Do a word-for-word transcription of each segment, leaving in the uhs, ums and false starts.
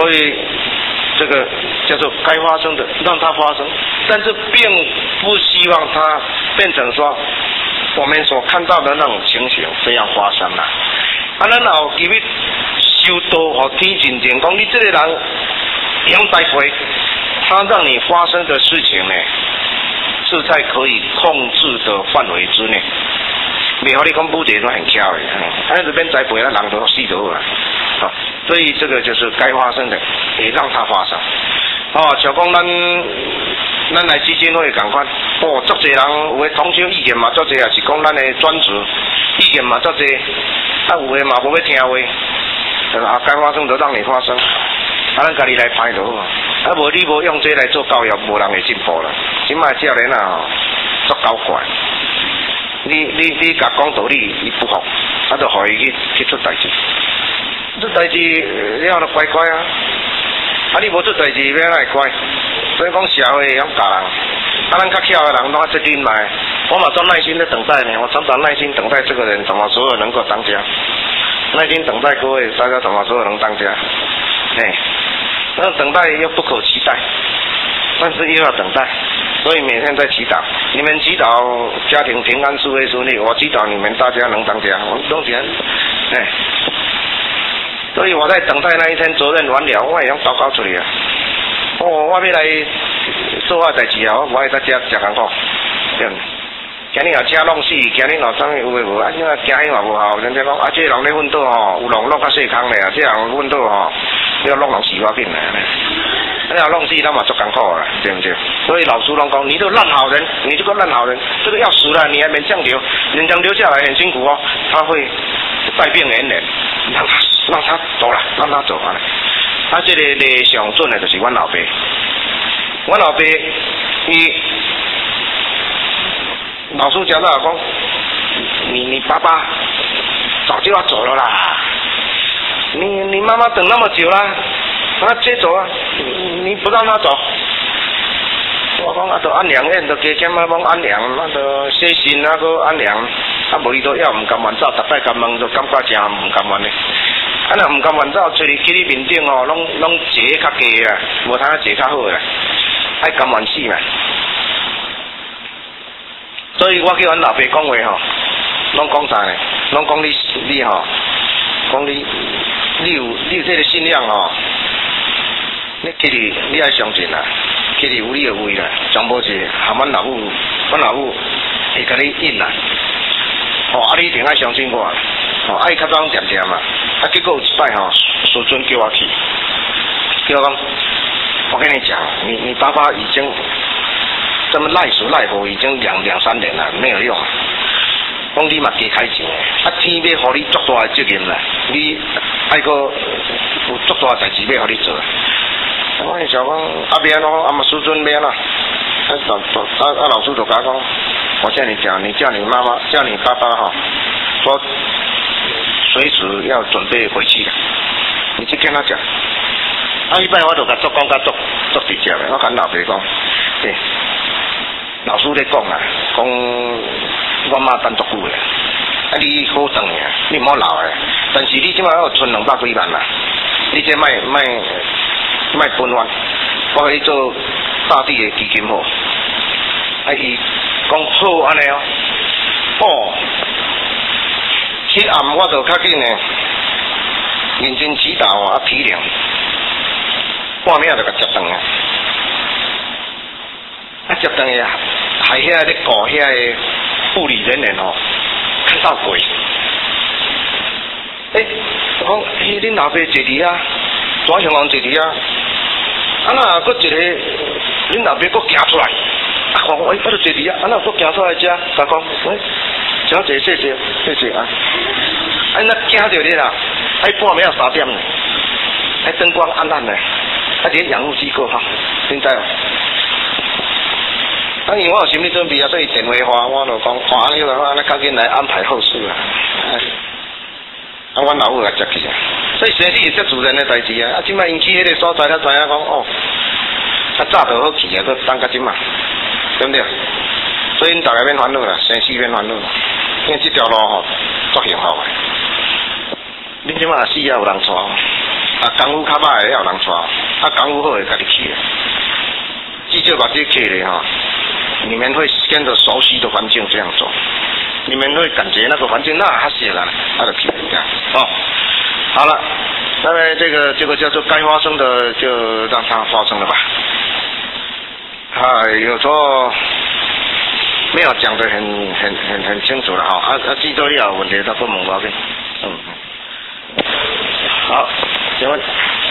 所以这个叫做该发生的让它发生，但是并不希望它变成说我们所看到的那种情形这样发生啦。啊，咱后其实修道和天真正讲，你这个人用大会，他让你发生的事情呢，是在可以控制的范围之内。袂好你讲武地都很巧的，哎，这边栽培啊，人都死咗啊，啊，所以这个就是该发生的，也让它发生。哦，像讲咱咱来基金会共款，哦，足侪人有诶统筹意见嘛，足侪也是讲咱诶专职意见嘛，足侪，啊有诶嘛无要听话，啊该发生就让你发生，啊咱家己来排就好，啊无你无用这来做教育，无人会进步啦。即卖少年啊，足搞怪。你你你甲讲道理，伊不服，啊，就互伊去去出代志，出代志了就乖乖啊，啊，你无出代志要来乖，所以讲社会要教人，啊，咱较巧的人拢责任来，我嘛专耐心的等待呢，我常常耐心等待这个人怎么所有能够当家，耐心等待各位大家怎么所有能当家，哎，那等待又不可期待，但是又要等待。所以每天在祈祷，你们祈祷家庭平安、事业顺利，我祈祷你们大家能当家，我拢是安，哎，所以我在等待那一天责任完了，我也要祷告出来啊。哦，我要来做我代志啊，我我在家食艰苦，对。今日也车弄死，今日老啥物有诶无？啊，你啊惊伊嘛无效，人家讲啊，这人咧奋斗吼，有人落较细坑咧啊，这人奋斗吼，要弄人死我紧来。那要弄死他嘛足艰苦啦，对不对？所以老师拢讲，你这个烂好人，你这个烂好人，这个要死了，你还没降留，人家留下来很辛苦哦，他会带病连连，让他让他走了，让他走啊。他这个咧上准的就是阮老爸，阮老爸伊。老师讲到讲，你你爸爸早就要走了啦，你你妈妈等那么久了，他接走啊，你不让他走，我讲啊，都安良院都加减啊，讲安良，那个细心那个安良，啊无伊都要唔甘愿走，逐摆甲问就感觉真唔甘愿咧，啊若唔甘愿走，找你去你面顶哦，拢拢坐较低啊，无通坐较好啦，爱甘愿死嘛。所以我叫阮老爸讲话吼，拢讲啥呢？拢讲你你吼，讲你你有你有这个信仰吼，你其实你爱相信啦，其实有你的位啦，全部是含阮老母，阮老母会甲你引啦。哦，啊你一定爱相信我，哦，爱较早点点嘛，啊结果有一摆吼，师尊叫我去，叫我讲，我跟你讲，你你爸爸已经。这么赖死赖活已经两两三年了，没有用。讲你嘛加开钱，啊天要互你足大的责任啦，你爱个有足大的代志要互你做。我想讲啊别咯，啊嘛师尊别啦，啊啊啊老师就甲我讲，我叫你讲，你叫你妈妈，叫你爸爸哈，说随时要准备回去的，你去跟他讲。啊一摆我就甲足讲甲足足直接的，我跟老爸讲，对。老师咧讲啊，讲我妈等足久诶，啊你好等诶，你唔好老诶，但是你即摆要存两百几万啦，你这卖卖卖分完，我去做大地诶基金好，啊伊讲好安尼哦，哦，迄暗我就较紧诶，认真祈祷啊体谅，半暝就甲接断啊。啊，接等下，还遐咧搞遐个护理人员哦，看到鬼。诶、欸，我讲，诶、欸，恁老爸坐伫啊，转向人坐伫啊，啊那搁一个，恁老爸搁行出来，啊，我讲，诶、欸，我就坐伫啊，啊那搁行出来遮，甲讲，喂，小姐，谢谢，谢谢啊，啊那惊着你啦，哎半暝三点呢，哎灯光暗暗的，啊连养护机构哈，现在哦。啊，因为我有心理准备啊，所以电话话我就讲，看安尼个话，那赶紧来安排后事啊。啊，阮老母也接去啊，所以生理是接主人的代志啊。啊，即摆因去迄个所在，才知影讲哦，啊早就好去啊，搁等到即嘛，对不对？所以因大家免烦恼啦，生死免烦恼，因为这条路吼足幸福的。 恁即马死也有人带，啊，功夫较歹也有人带，啊，功夫好会家己去。至少把这去的哈，你们会跟着熟悉的环境这样走，你们会感觉那个环境那还是了，那个去这样哦。好了，那么这个这个叫做该发生的就让它发生了吧。啊，有时候没有讲得很很很很清楚了哈，啊啊，记住了问题都不问我的，嗯，好，请问。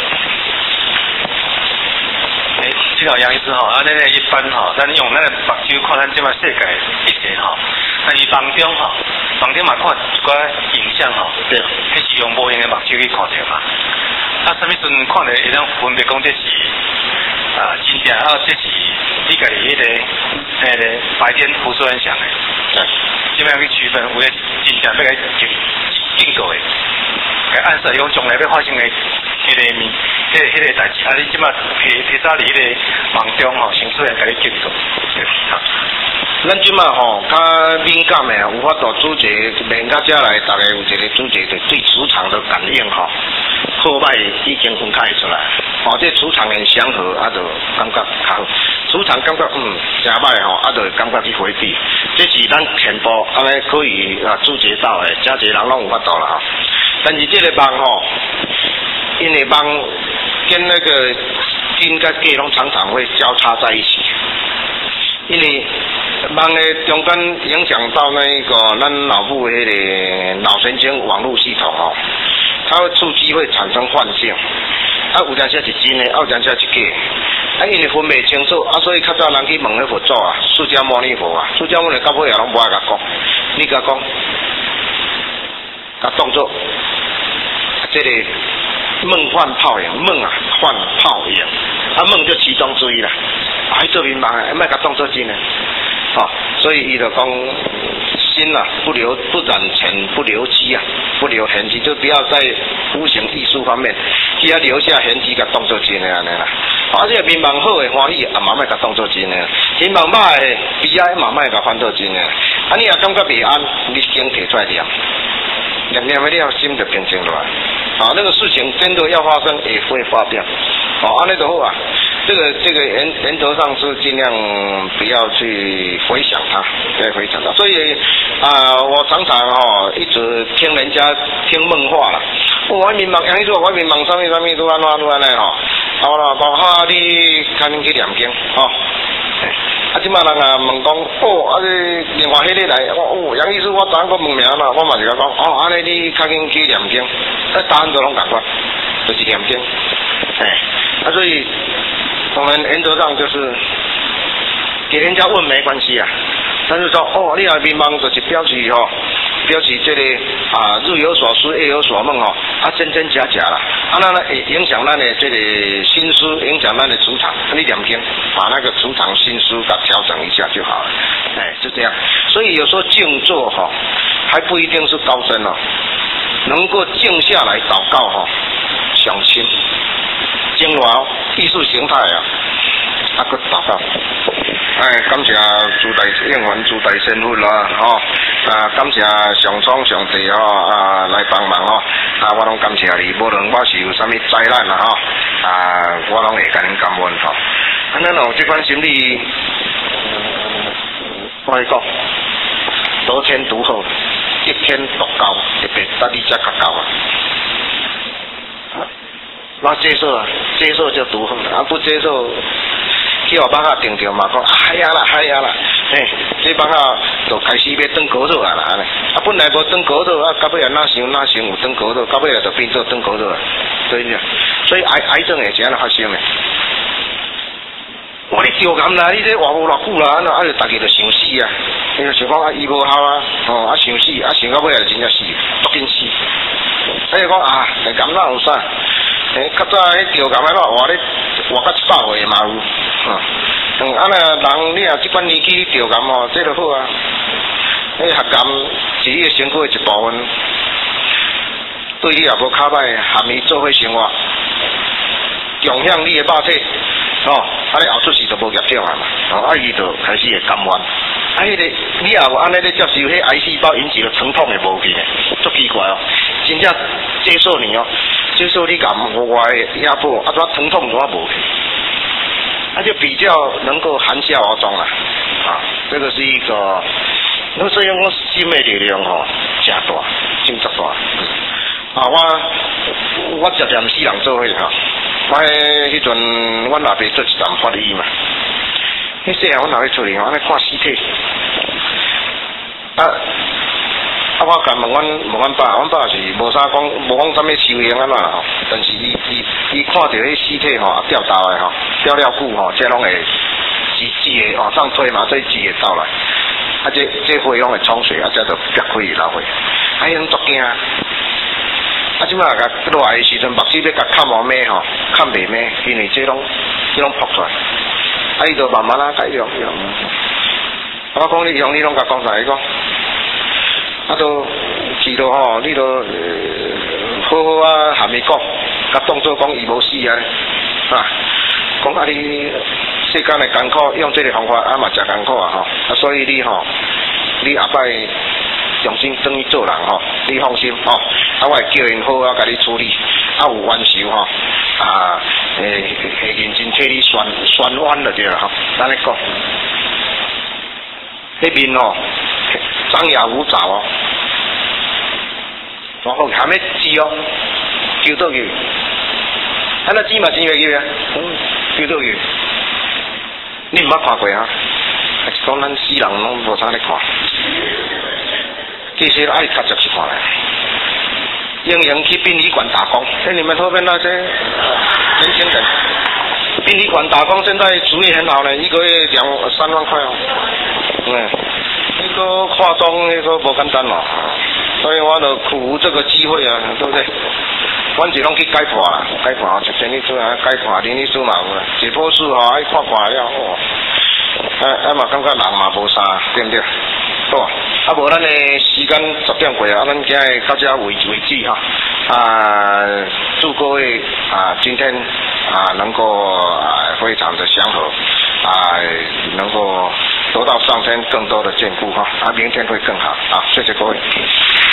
诶，这个杨医师吼，啊，咱一般吼，咱用咱的目睭看咱即摆世界一切吼，但是梦中吼，梦中嘛看一寡影像吼， 对， 迄是用无形的目睭去看着嘛。啊，什么时阵看着会当分别讲这是啊真正啊，这是你家己迄个迄个白天胡思乱想的，嗯，怎么样去区分？有诶真正要来警警告的，该暗示讲将来要发生的迄个面。迄、迄个代志，啊！你即马提提早伫迄个梦中吼，先出来甲你警告。 咱即马吼，较敏感的，有法度主持，连到遮来，大家有一个主持的对磁场的感应吼，好歹已经分开出来。哦，这磁场很祥和，啊，就感觉较好。磁场感觉嗯真歹吼，啊，就感觉去回避。这是咱全部安尼可以啊主持到的，真侪人拢有法度啦。但是这个梦吼，因为梦。跟那个金跟假拢常常会交叉在一起，因为梦的中间影响到那个咱脑部的个脑神经网络系统哦，它会触机会产生幻境，啊有阵时是真的，啊有阵时是假，啊因为分袂清楚，啊所以较早人去问迄佛祖啊，释迦牟尼佛啊，释迦牟尼到尾也拢无爱甲讲，你甲讲，甲动作，啊这个。梦幻泡影，梦啊幻泡影，啊梦就其中之一啦。还做明白，莫甲当作真的，哦，所以伊就讲心啊不留不染尘不留迹啊，不留痕迹，就不要在无形艺术方面，只要留下痕迹，甲当作真的安尼啦。啊，这个面梦好的欢喜，啊嘛莫甲当作真的；面梦歹的悲哀，嘛莫甲翻作真的。啊，你若感觉袂安，你先提出来念，念念了心就平静落来。啊，那个事情真的要发生，也会发表。哦，安尼就好啊。这个这个原原则上是尽量不要去回想它，不要回想它。所以啊、呃，我常常哦一直听人家听梦话啦。我外面梦，杨医生，我外面梦什么什么都安怎都安尼吼。好啦，讲哈你赶紧去念经吼。啊，即马人啊问讲，哦，啊你另外迄个来，我哦杨医师，我昨昏我问名啦，我嘛是甲讲，哦，安尼你赶紧去念经，啊答案都拢共款，就是念经，哎，啊所以我们原则上就是给人家问没关系啊，但是说哦，你若迷茫就是表示吼、哦，表示这个啊日有所思夜有所梦哦，啊真真假假啦，啊那呢影响咱的这个心思，影响咱的磁场，你念经把那个磁场心思给调整一下就好了，哎是这样，所以有时候静坐哈、哦，还不一定是高深哦，能够静下来祷告哈、哦，想清。精华艺术形态啊，啊个祷告，哎，感谢诸大应援诸大神父啦，吼、哦，啊感谢上苍上帝吼、哦、啊来帮忙吼、哦，啊我拢感谢你，无论我是有啥物灾难啦吼，啊我拢会甲恁感恩吼，啊咱哦这款心理，我来讲，得天独厚，一天独高，特别得你才较高啊。那接受啊，接受就独厚了，啊不接受，去我帮他定掉嘛，讲哎呀啦，哎呀啦，嘿，这帮他就开始要转高手啊啦，啊本来无转高手啊，到尾也哪想哪想有转高手，到尾也就变做转高手啊，对呀，所以癌癌症也是安尼发生的。我你丢感啦，你这活无偌久啦，安那啊就大家就想死啊，因为想讲啊医无效啊，哦啊想死，啊想到尾也真正死，足紧死。所以讲啊，来感哪有啥？诶，较早迄钓感迄落活咧活到一百岁嘛有，嗯，嗯，啊那人你若即款年纪你钓感吼，这就好啊。迄核感是你嘅身躯嘅一部分，对你也无较歹，含伊做伙生活，影响你嘅肉体，哦，啊你后出事就无业障啊嘛，哦，啊伊就开始会感染，啊迄个你也有安尼咧接受迄癌细胞引起的疼痛嘅无去呢，足奇怪哦。一真正接受你哦，接受你感我的压迫，啊，怎疼痛怎么无？那就比较能够含笑而终了啊，这个是一个，那所以讲心的力量吼，真大，真足大。啊，我我接连四人做伙哈，我迄阵阮阿伯做一站法医嘛，迄时啊，阮阿伯出去吼，安尼看尸体，啊啊，我甲问阮问阮爸，阮爸是无啥讲，无讲啥物修行安怎吼，但是伊伊伊看到迄尸体吼，啊吊倒的吼，吊了久吼，这拢会自自的往上推嘛，这自会倒来，啊这这血拢会冲水啊，这就憋开流血，啊迄种足惊。啊！即摆甲落来的时阵，目睭要甲看无咩吼，看袂咩，因为这拢这拢扑出来，啊，伊就慢慢啊改用用。我讲你用，你拢甲讲啥？伊讲，啊，都记到吼，你都、呃、好好啊，含伊讲，甲当作讲伊无死啊，啊，讲啊你世间的艰苦，用这个方法啊嘛真艰苦啊吼，啊，所以你吼，你下摆。重新等于做人吼，你放心吼，啊，我会叫因好啊，甲你处理，啊有冤仇吼，啊，诶，会认真替你宣宣冤就对了吼，咱咧讲，迄面吼，张牙舞爪哦，然后还没鸡哦，叫倒去，啊那鸡嘛真会叫啊，嗯，叫倒去，你毋捌看过啊？还是讲咱死人拢无啥咧看？其实爱较直去看来，英英去殡仪馆打工，哎，你们后面那些年轻人，殡仪馆打工现在主意很好呢，一个月两三万块哦，嗯，那个化妆那个不简单嘛，所以我就苦无这个机会啊，对不对？阮是拢去解剖啦，解剖一天你出来解剖，林医师嘛有啦，解剖室吼爱看看了哦，啊啊嘛感觉人嘛无啥，对不对？好，啊无咱的时间十点过啊，咱今日到这为为止哈。啊，祝各位啊今天啊能够啊非常的祥和啊，能够得到上天更多的眷顾哈，啊明天会更好啊，谢谢各位。